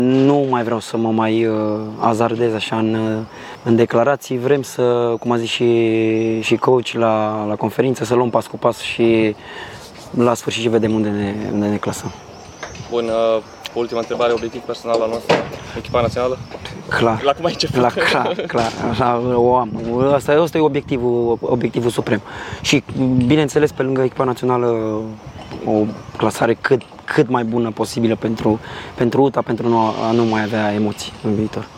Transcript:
Nu mai vreau să mă mai azardez așa în declarații. Vrem să, cum a zis și coach la conferință, să luăm pas cu pas și la sfârșit vedem unde ne clasăm. Bun, ultima întrebare, obiectiv personal al nostru, echipa națională? Clar. La cum ai început? Clar, așa o am. Asta e obiectivul suprem. Și bineînțeles, pe lângă echipa națională, o clasare cât mai bună posibilă pentru UTA, pentru a nu mai avea emoții în viitor.